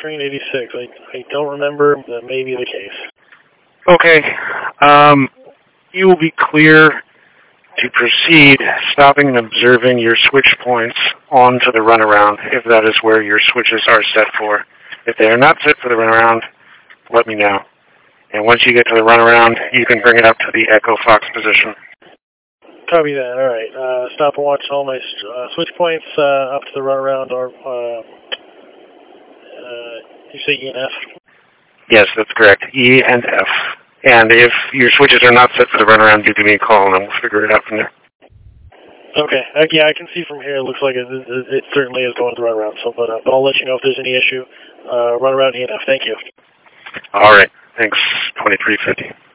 train 86. I don't remember. That may be the case. Okay. You will be clear to proceed, stopping and observing your switch points onto the runaround, if that is where your switches are set for. If they are not set for the runaround, let me know. And once you get to the runaround, you can bring it up to the Echo Fox position. Copy that. All right. Stop and watch all my switch points up to the runaround. Or you say E and F? Yes, that's correct. E and F. And if your switches are not set for the runaround, you give me a call and we'll figure it out from there. Okay. Yeah, I can see from here. It looks like it certainly is going to run around. So, but I'll let you know if there's any issue. Run around E and F. Thank you. All right. Thanks. 2350.